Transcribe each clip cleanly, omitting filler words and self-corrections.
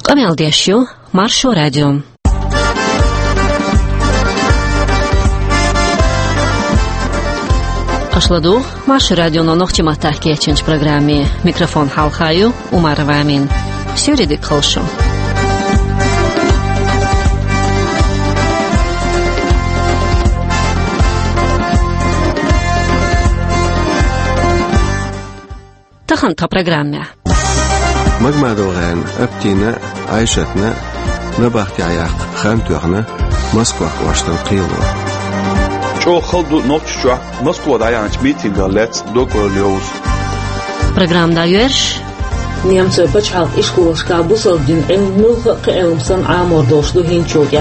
Amel-Diashu, Marsho Radio. Ашладу, Marsho Radio на ногти матахки ячинч программе. Микрофон Халхаю, Умар Вамин. Все ряды колшу. Тахан та программе. مجمع أبتينا عيشتنا نبغتي عياق خانتوغنا موسكوا واشتن قيلو شو خلدو نوتشوا موسكوا دايانش ميتينغ ليتس دوكوليوز Программа даёшь? Немцы почал и школушка бусолдин эмнух кэлмсан амордошлу хинчуя.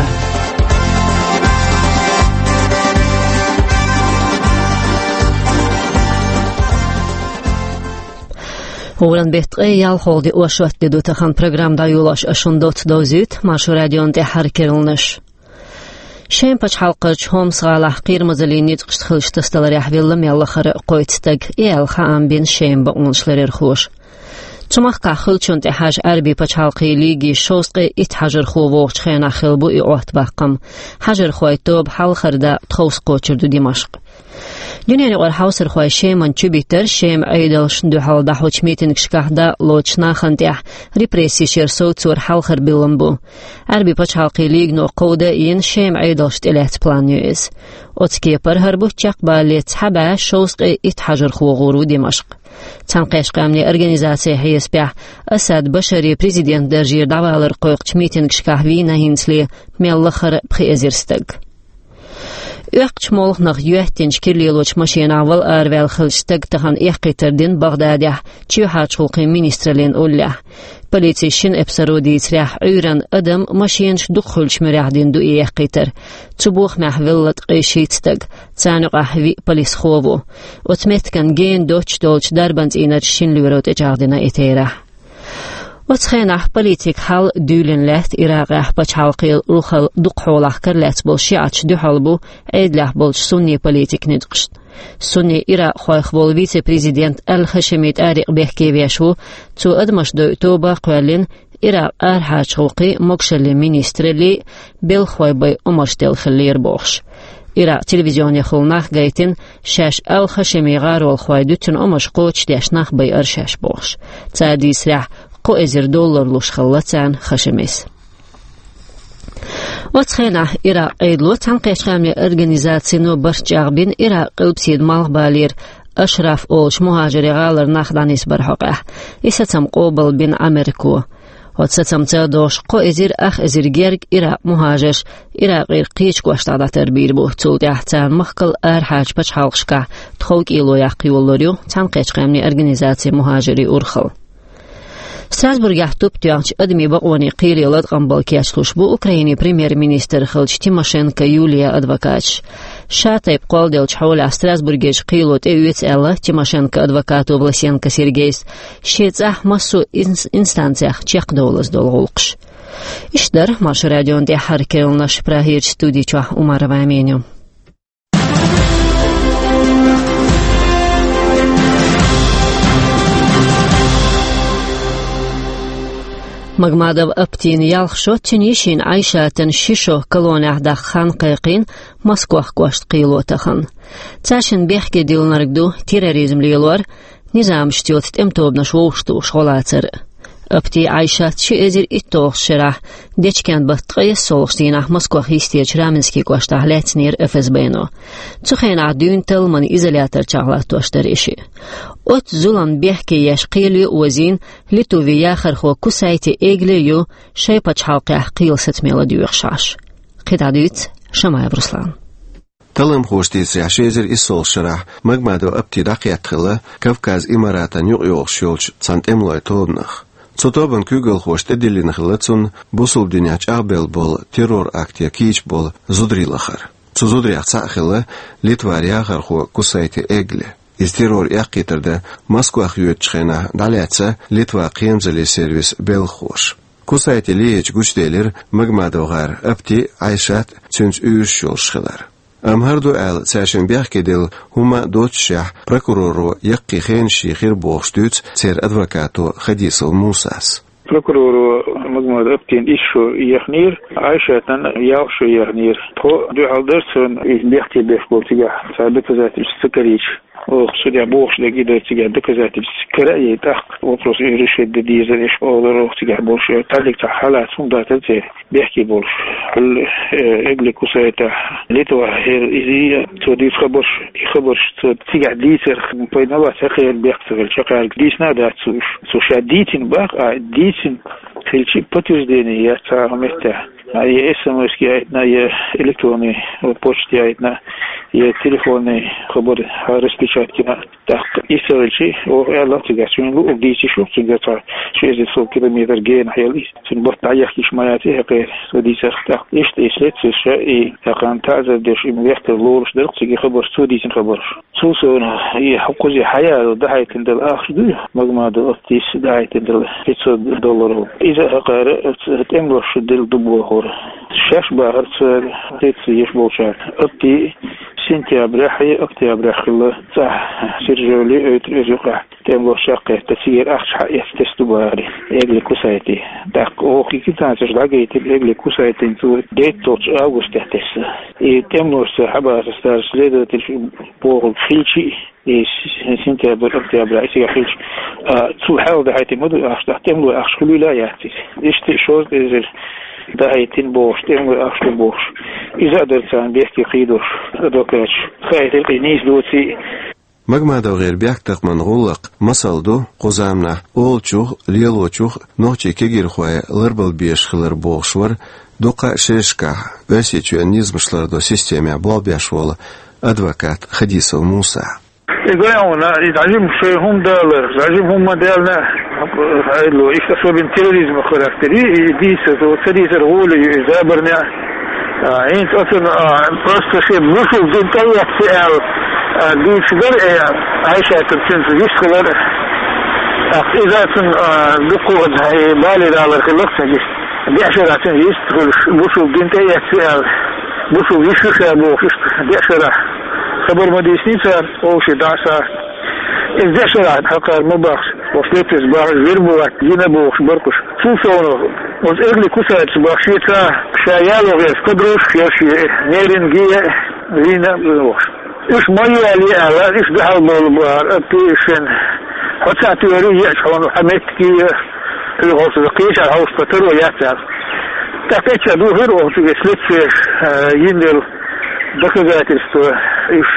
Oran bättre jag hållde årsvärde då tahan program da yulash ashundot dozit Marsho radion de harkerulnish. Şem paç halqach hom salah qirmazalini qıştxilshtastalar yahvillam yallakhara qoytstag elha ambin şem ba onshlar xoş. Çumaq qaxılçun de haj arbi paç halqi ligi şostqi it hajar xovoq xena xilbu i ot baqam. Hajar xoytob halxarda txos qochurdu Dimashq. Dünyani var hausar xoy şeman çubiter şem aydal şundu halda hoçmetin kışqahda loçna xantih repressiya şersovtsur halxar bilambu. Arbi paç halqi lig no qoda in şem aydal ştelet planuyuz. Otski par harbuchaq balet haba şostqi it hajar xoğuru Dimashq. Tanqash qamli organizatsiya hiyasbah Asad Bashari prezident darjir davalar qoyq meeting kışqahvina hinsli mellakhar pxezirstag. Öqçmolq naq yuhtinch kirliloch mashina val arvel khilstag tahan eqiterdin Baghdadih çuhachulqi ministrlin ullah. Politishin epsarodi tsrah uyran adam mashinch dukhulch mirahdin du eqiter. Çubuq mahvillat qishitstag. Tsaniq ahvi polis khovu. Otmetkan gen doch dolch darbans inar shinlurot ejagdina etera. وتخينه بوليتيك حال دولن لات إراقه بچالقيل روخل دقحوله كرلات بولشيعش دوحلبو عيدله بولش سني بوليتيك ندقشت سني إراق خويخ بول فيتي بريزيدنت الخشميت آريق بيحكي بيشو تو أدمش دو توبا قوالين إراق آرحاج خوقي مكشل مينيسترلي بالخوي بي أمرشتل خلير بوخش إراق تلفزيون يخلناخ غايتين شاش الخشمي غارو الخوي دوتن أمش قوش ديشناخ بي أرشاش بوخش تادي سراح $1 لوش خلتان خشميس. وتخينه إراق إيدلو تنقيش قامل أرغانيزاتينو برشاغبين إراق قلبسيد مالغ بالير أشرف أولش مهاجري غالر ناخدانيس برحقه إساتم قوبل بين أمريكو وتساتم تادوش قو إزير أخ إزير جيرك إراق مهاجرش إراق غير قيش قواشتادا تربير بو تولد يحتان مخقل أرحاج بچ حلقشكا تخوك إلو يقي والوريو تنقيش قامل أرغانيزاتي مهاجري أرخل Strasburg yahtub tyanch admi baqoni qililat qambalkiach xushbu Ukraini premier minister Khilch Timoshenko Yulia advokatch Shatayb qoldelch hawla Strasburgech qilot evets ella Timoshenko advokat Vlasenko Sergeys shetsah masu instansiях chaqdovlas dolg'ulqsh Ishdar Marsho radion de harkelnash prahir studicha Umarova menyu مجمدب أبتين يالخشو تنيشين عيشاتن شيشو كلونه داخ خان قيقين مسكوخ قوشت قيلو تخن تاشن بيحكي ديل نرقدو تيراريزم ليلور نظام شتيوت تمتوبنا شوشتو شغلاتر أبتي عيشات شي إزير إتوخ شراح ديش كان بطقية سولخشتينه مسكوخ يستيج رامنسكي قوشت أهلاتنير أفز بينو تخين عدون تلمن إزالياتر شغلات توشتر إشي أت زولان بيحكي يشقيلي وزين لتوفي ياخر خو كسايتي إيجليو شاي باچ حلقه قيل 6 ديوخشاش قداديت شمايا برسلان تلم خوشتيس عشيزر إسول شرح مجمدو أبتي دقيق خلا كفكاز إماراتن يوغ شولش تسانت إملوي توبنخ Цотобан күгел хошт эдилин хлацун бусул дюняч абел бол террор актия кич бол зудрилахар. Цузудриях цахила Литварияхар хо кусайте эгле. Из террор яқитерде Москвах юетчхена даляца Литва қиемзали сервис белхош. Кусайте лиеч гучделер мгмадогар апти айшат цюнц үйшшолшхилар. Амхардо ал цашин бяхкедел хума дочшах прокурору яққи хен шихир бохштуц цер адвокату Хадисов Мусас. prokuror magmad aptin isho yahnir aishatan yawsho yahnir to du halderson is bexti bexboltiga sabit zatil sakarich وخصوصا بوخش لقي تيجي دكزات السكرية تاخ وبروس يرشد ديزل إيش أولو تيجي بوش تعلق تحالات ثم داتل بيحكي بوش إقلي كوسايته ليتوا هير إزي تودي خبرش تيجي ديسر بينما تخيل بيحتفل شقال ديسنا دات سو شديتين باق ديسن خلشي بتوز ديني يا تعمته هي SMS كياتنا هي إلكتروني وبوشتي عيتنا هي تليفوني خبر رسبيشات كنا تاق يسوي شيء ويلا تجاسون لو بديتي شو تجاسا شيء زي 100 كيلومتر جين حيالي سنبط عيح كيش ماياتي غير ودي سخت إيش تيسلت شيء تقان تعزل دش مبيحت اللورش درق تجي خبر سودي خبر سوسونا هي حقوزي حياة دعاية تندل آخر دي مجمع دلتيس دعاية تندل $500 إذا قارئ تأملش دل دبوه شاش باهر تيتسيش بوشات أبتي سنتيابر حي أكتيابر خلا صح سيرجولي أترجع تملو شقة تسير أخش يستستباري إجلي كوسايتي دق أوكي كتان تشلعجيت إجلي كوسايتي تو ديت توش أغسطس تحتس تملو سحبة تستارس ليدة تلبوغ خيلشي سنتيابر أكتيابر إسيا خيلش تو حاول ده هايتي مدو أخش تملو أخش خلو لا يعتي إشتي شوز إزل ده هيتين بوش تملو أخش بوش إذا درتان بيحكي قيدوش دوكاش خايت القنيس دوتي مجمع دو غير بيحتق من غلق مصالدو قزامنا أولچوخ ليلوچوخ نوچي كيجير خوايا لربل بيش خلر بوغشور دوقا شيشكا واسيچو نизмышлар до системе блал бяшвола адвокат Хадисов Муса. Игояуна, изажим шейхум далер, зажим хум моделна, хайло, их особен терроризм характери, и диса, то царизер воли, изаберня, инт отен, просто шей вышел в дентаях сиал, дичгар, айша, тенцинс, вишкалар, إذا كان بقوة بالي على خلاصة بيعشر عشان يستغل بوشو بنتي يسأل بوشو يشوف بوشش بيعشر خبر مديسنيسا أو شيء دعسا بيعشر حقار مباخ وصلتش باخ زيربوات جينبوش بركش شو صونه وإغلي كوسات باخشيتا شايالو غير قدروش ياشي نيرين جيه زينا بوش إيش مايو علي على إيش بحال بالبار أبتيشن حتى توري يشون حمتكي الغوص القيش على هوس فتر وياتر تاكيتش دوهر وتجسلت يندل دكزات استو إيش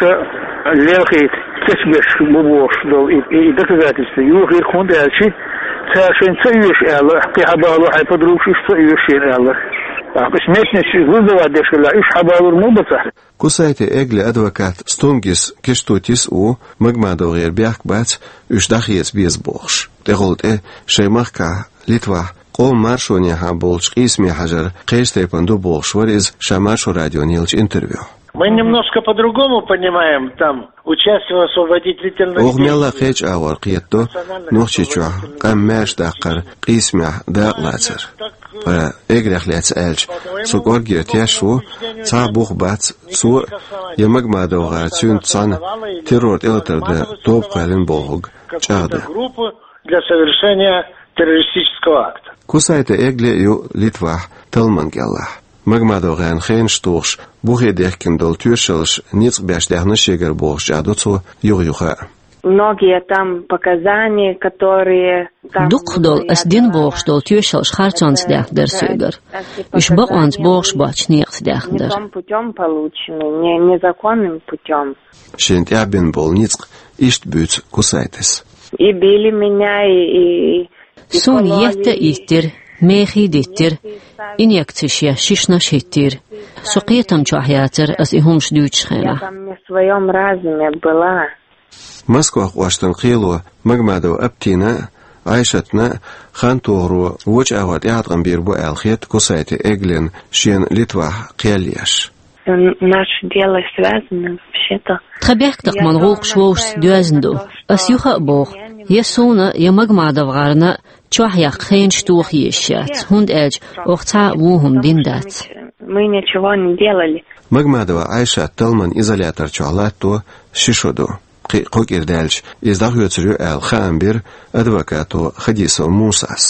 ليخيت تسبش بوش دول دكزات استو يوخير كوند هالشي تاشين تسيش على حقي حبالو حيفدروش تسيش على بس متنش زوجة دشلا إيش حبالو مو بصح كوسايتي إجل أدوكات ستونجيس كشتوتيس أو مجمع دو غير بيحك بات إيش داخيس بيز بوخش تقولت شيمخكا ليتوا قول مارشوني حابولش قيسمي حجر قيش تيبندو بوخش ورز شامارشو راديو نيلش انترвью. Мы немножко по-другому понимаем, там участие в освободительных действиях. Огмела хеч авар қиетто нохчичуа қаммаш даққар қисмях дақлатыр. Пара эгряхляц элч сукор гертяшу ца бух бац су ямагмадоға цюн цан террор элтерде топ қалин болғыг чағды. Для совершения террористического акта. Кусайта эгле ю Литвах талмангеллах. Магмадоған хен штурш бухе дехкиндол тюршелш ниц бяшдяхны шегер борш адуцу юрюха. Многие там показания, которые Дукдол асдин борш дол тюршелш харчанс дях дерсюгер. Иш баанс борш бач нехт дяхндер. Путем полученный, незаконным путем. Шентябин бол ниц ишт бюц кусайтес. И били меня, и Сун етте иттер, мехи диттер, инъекцияшья шишнаш хиттер. Суқиятам чухаятер, ас ихумш дючхема. я там не в своем разуме была. Москва хуаштан қилуа магмадо аптина айшатна хан тоғру уч ават яатған бирбу алхет кусайты эглен шен Литва қиялияш. Наше дело связано вообще-то. Тхабяхтақ манғуқ швоуш дюазндо. Ас юха бог. Ясуна я магмадо вгарна чухаяқ хен штух ешят. Хунд элч охца вухум диндат. Мы ничего не делали. Магмадова Айша Талман изолятор чуалатто шишоду. Қоқ ирдэлч издах өтсірю әл хаамбир адвокату Хадисов Мусас.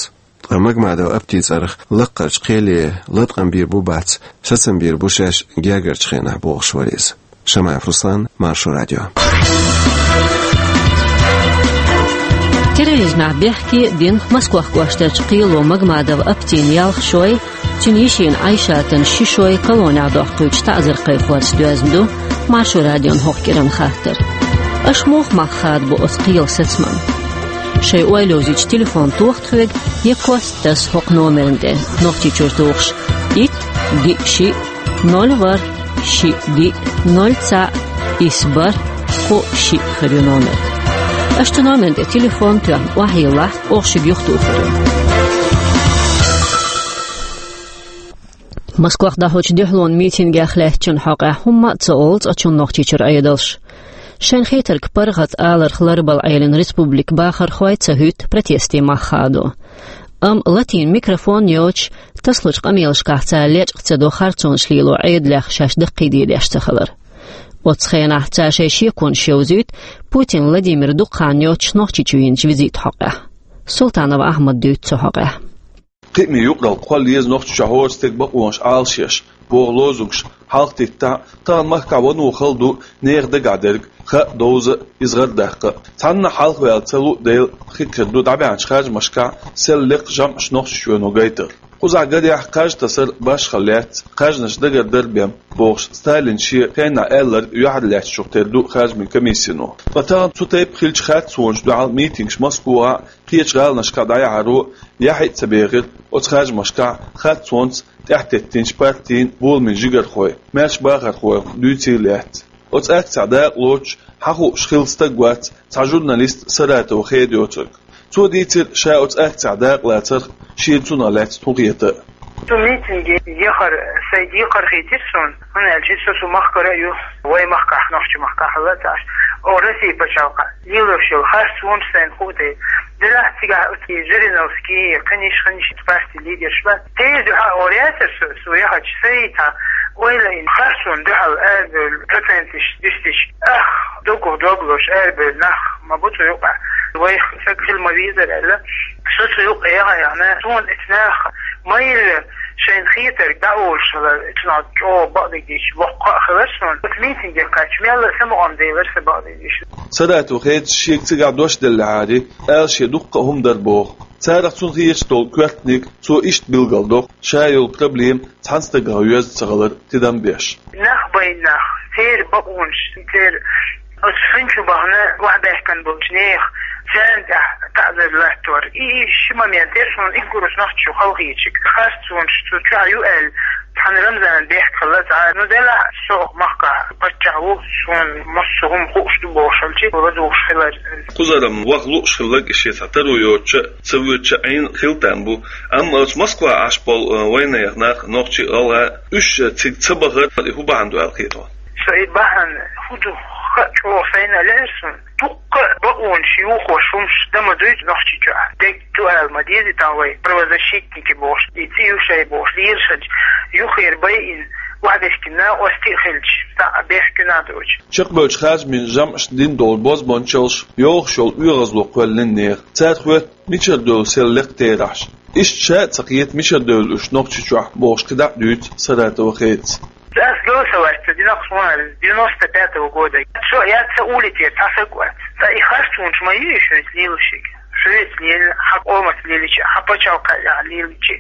مجمع أبتي صرخ لقرش قيلي لطقن بير بوبات شتن بير بوشاش جاجرش خينا بوغش وريز شمع فرسان مارشو راديو. تريزنا بيحكي بين مسكوخ قواشتاج قيلو مجمع أبتين يالخ شوي تنيشين عايشاتن شيشوي كالونع دوحقوش تعذر قيخوات دوازمدو مارشو راديون هوخ كيران خاطر أشموخ ما خاد بو أثقيل ستسمان شيء ويلوزيج تليفون توخت خوغ يكوست تس هوق نومرنده نوختي چورتوخش إت دي شي نول شي دي نول تا إسبر خو شي خريو نومر أشت نومرنده تليفون توان وحي الله أوخش بيختو خريو مسكوخ داهوش ديحلون ميتين جاخلاه چون حقه هما تسأولت أچون نوختي چور أيدلش شان خيتر كبرغت آلر خلربال عيلن ريسبوبليك باخر خوايت سهوت протести مخادو لاتين ميكروفون يوش تسلوش قميلش قاعتا ليش اقتدو خارتون شليلو عيد لخ شاش دقيدي ليش تخلر وتسخينا حتى شيش يكون شوزيت بوتين فلاديمير دوقان يوش نوختي چوين جوزيت حقه سلطان أحمد دوت حقه قيمي يقرأ قوال ليز نوختي شهور ستيك بقوانش آلشيش بوغ لوزوكش حالق تيتا تان مخكا ونو خلدو نيغ دقادرق خا دوز إزغر دقا تانا حالق ويالتلو ديل خيكردو دابيانش خارج مشكا سل لق جام شنوخش شوينو غيتر قوزا قدي حقاج تسر باش خليات قاج نش دقر دربيم بوغش ستايلين شي خينا إلر يوحد ليش شوكتردو خارج من كميسينو فتان تطيب خيلش خات سونش دو عال ميتينش مسكوها قيش غال نشكا دايا عرو يحي تبيغر وتخارج مشكا خات سونس تحت التنش بارتين بول من جيجر خوي ماش باخر خوي دوتي ليات وتأك تعداء لوش حقو شخيلستقوات تع جورناليست سرات وخيد يوترك تو ديتر شاء تأك تعداء لاتر شيرتونا لات تغيطة تو ميتنج يخر سيد يخر خيترسون أنا الجيسوس مخكرة يو وي مخكح نفسي مخكح لاتاش أورسي بشاوقة يلوشو خارسون سين خوتي دلها تيجا جرينوسكي خنيش تفاستي ليدر شبات تيجو أورياتر سويها جسيتا ويلا إن خارسون دعال أربل بتنتش دستش دوغلوش أربل نخ ما بطو يقع ويخ سكر المريضة لألا سوسو يقع يعني سون اتناخ مايل شين خيتر داول شغل اتنا جو بعض ديش وقع خلصون ميتنج الكاتش ميلا سمعون دي ورس بعض ديش سرات وخيت شيك تقع دوش دلعاري أرشي دقهم دربوغ تاريخ تون غيش دول كواتنيك تو إشت بيلغالدوغ شايو البروبليم تحنستقع يوز تغلر تدام بيش نخ بين نخ تير بقونش تير أسفنشو بغنا واحدة كان بوجنيخ سانده تعذر لاتور شما ميادرشون إنكروش نختشو خلقيتشك خاصون شتو يوال تحن رمزان بيحك خلات عاد ندلا سوق مخكا بتشعو شون مصهم خوش دبوشلتي وبدوش خلاج قزرم وغلوش خلاج الشيء تعترو يوتش سويتش عين خلتان بو أما مسكوا عشبال وين يغناق نختشي الله إيش تبغر هو بعندو الخيطان سعيد بحن خدو شو فينا ليرسون توق بقون شيوخ وشومش دم دويت نختي جا ديك توال مديزي تاوي بروزا شيكني بوش يتيو شاي بوش ليرشج يخير بين واحدش كنا واستيخلش تا بيحكنا دوج شق بوش خارج من جمع دين دول باز بانشلش يوخ شول يغزلو قولن نير تاد خوات ميشر دول سيلق تيراش إيش شاء تقيت ميشر دول وش نقشي جا بوش كدا دويت سرات وخيت لو سويت دي نقصوان دي نوست تاتا وجودة شو يا تقولي تي تاسقوات فإخرتون شو ما يشوي ليلشيك شويت ليل حق أومس ليلشي حق بتشوكا ليلشي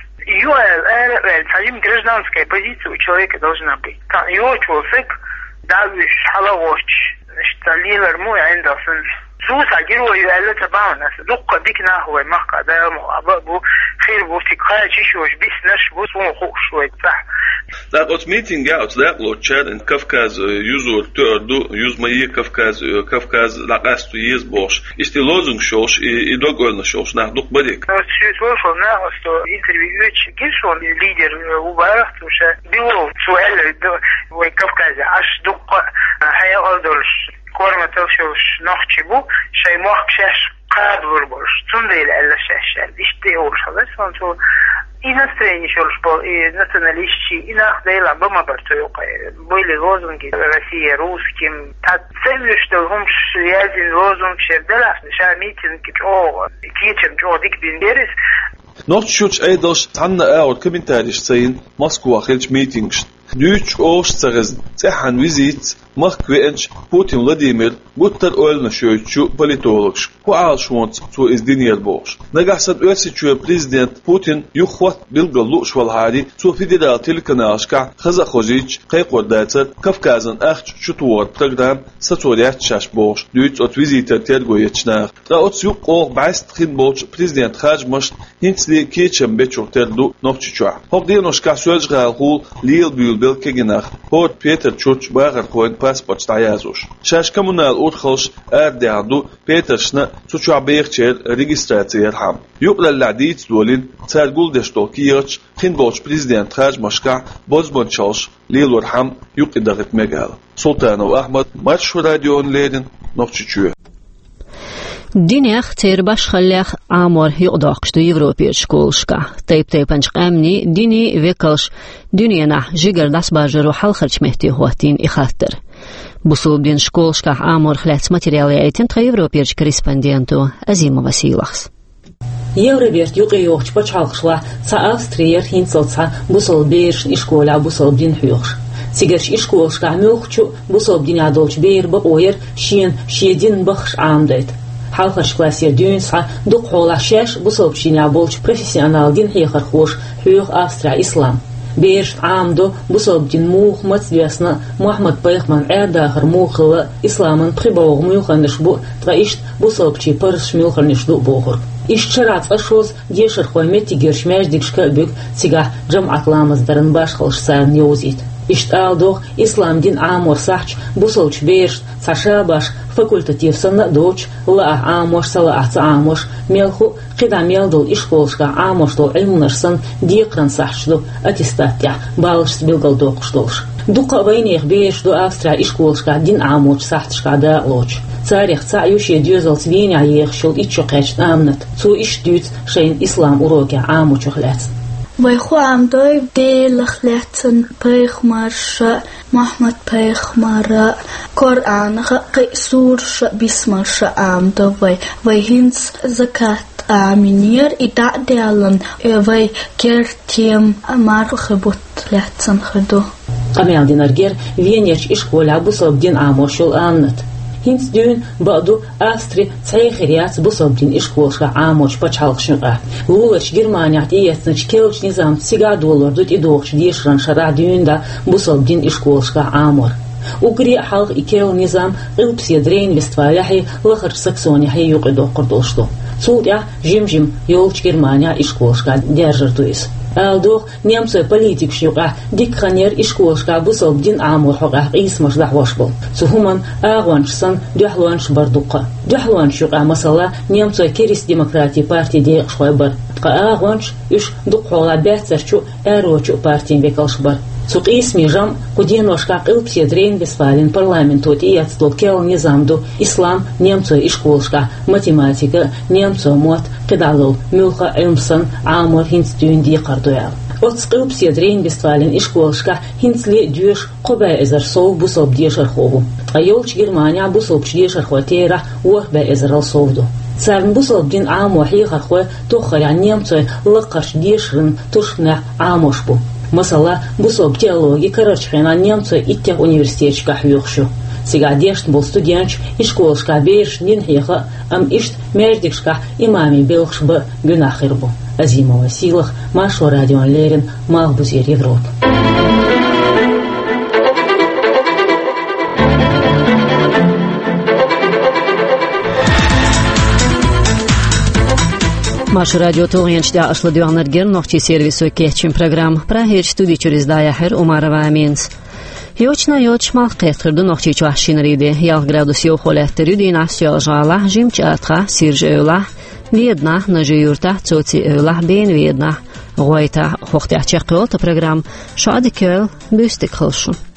يوال تعليم гражданской позиции у человека должна быть. Его человек давишь حلاوش اشتليلر مو عنده سن سوسا جرو يقال تبعنا دق بيكنا هو مقع ده أبو خير بو تقايا شوش بيس نش بو سمو خوش شوي صح That was meeting out that lo chat in Kafkaz user to use my Kafkaz la last 2 years bosh is the lozung shosh I dogolna shosh na dok badik شو на что интервью гишон лидер убарах туша било суэль в Кавказе аж док хая олдолш كورما تلشوش نخشبو شيء مخشش قادر برش تنديل على الشاشة اشتيول خلاص فانتو иностранный шолшпол и националистчи и нахдейла бома бартоюка были лозунги Россия русским та целью что هم связан лозунг шердела ша митинг о кичем о дик биндерис Noch schuch eidos tanna out kommentarisch sein Moskwa hilch meetings. Düch Oostzeres zehan visits Moskwench Putin Vladimir Gutter Olna Shoychu politologs. Kual schwont zu is dinier bosch. Nagasat ösichu President Putin yukhwat bilgalu shwalhadi zu federal telekanalska Khazakhozic qayqodatsat Kafkazan acht shutwort program satoriat shash bosch. Düch ot visiter tergoyechnar. Da ot yuq or bast khin bosch President Khajmash hinsli kechem bechorterdu nokchichwa. Hogdinoshka sözgalhul Lil Bülbel keginach Port Peter Church bagar koin passport stayazush. Shash kommunal urkhos erdeadu Petersna sucha beercher registratsiyer ham. Yuqla ladit dolin tsargul destokiyach khinboch President Khajmashka bozbonchos Lilur ham yuqidagat megal. Sultanov Ahmad Marsh radion leden nokchichu. Динях цербаш халях амор юдакшты Европе школшка. Тайп-тайпанч амни дини векалш дуньяна жигардас бажару халхарч мехти хуатин ихаттер. Бусулбдин школшка амор хляц материалы айтин тха европеч корреспонденту Азима Василахс. Евроберт юqiyuqch pachhalqshla sa Австрия хинцалца бусулбеш ишкола бусулбдин хуйуш. Сигарч ишколшка мюхчу бусулбдин адолч бер ба ойер шин шедин бахш амдайт. Халхаш классер дюнса дук хола шеш бусолбчиня болч профессионал дин хехар хош хуйх Австрия ислам. Беш амдо бусолбдин Мухмад свясна Мухаммад Пайхман эрдахар мухла исламан прибауг мюханышбу траишт бусолбчи парш мюханышду бохор. Ишчарац ашоз дешер хоймети гершмяждикшка бюк сига джаматламаз даран башхалшсан неузит. Ишталдох ислам дин амор сахч бусолч беш сашабаш факультативсана доч ла амош сала аца амош мелху қида мелдол ишколшка амоштол илмунарсан диқран сахчду аттестатя балш билгал доқштолш. Дуқа вайнех беш до Австрия ишколшка дин амоч сахтшка да лоч. Царих цаюши дюзал свиня ехшил ичоқеч амнат. Цу иштюц шейн ислам уроки амочухляц. Вайху амдой делах летен пейхмарша Махмад пейхмара Кор'анха qisурша бисмарша амдой вай хинц закат аминир и дадялан вай кертем мархбут летен хду. Амял динаргер венеч ишкола бусобдин амошул аннат. Хинц дюн баду Австри цайхириац бусобдин ишколшка амоч пачалкшнга. Лулач Германия тиесныч келч низам сига доллардут и дохч дешран шара дюнда бусобдин ишколшка амор. Угри халq икел низам илпси дрейн Вестфаляхи лахар Саксония юқидо қырдолшду. Цултя жим ёлч Германия ишколшка держартуис. Алдох немцы политик шуга дикханер ишколшка бусобдин амор хога исмаш дахвашбол. Сухуман агваншсан духлуанш бардуqa. Духлуан шуга масала немцы керис демократия партии де шойбар. Агванш иш духола бяцерчу эрочу партии векалшбар. Сук исми жам куденошка илпси дрейн Вестфален парламентот и отстол кел низамду ислам немцы ишколшка математика немцы мот кедалол мюлха элмсан амор хинстюн ди қардуял. От скылпси дрейн Вестфален ишколшка хинсли дюш қоба эзер сов бусоб дешер хову. Айолч Германия бусоб дешер хватера уахба эзерал совду. Царн бусобдин амо хихар хве тохаря немцы лакаш дешрин тушна амошбу. Масала бусоб теологи карачхена немцы иттех университетчка хюхшу. Сега дешт был студентч ишколшка беш дин хеха ам ишт междикшка имами белхшбы гюнахирбу. Азима Василах, Машу радион Лерин, Малбузер Европа. Машу радио Тугенчда ашладуанаргер нохчи сервису кечим программ прахеч студий через даяхер Умарова Аминс. Йочна йоч малқетхирду нохчи чуахшинриди ял градус йо холеттерюди насьо жала жимчатха сиржеула Видна на жиюрта цоци эвлах бен видна. Гойта хохтя чекол та программ шадикел бюстик хылшу.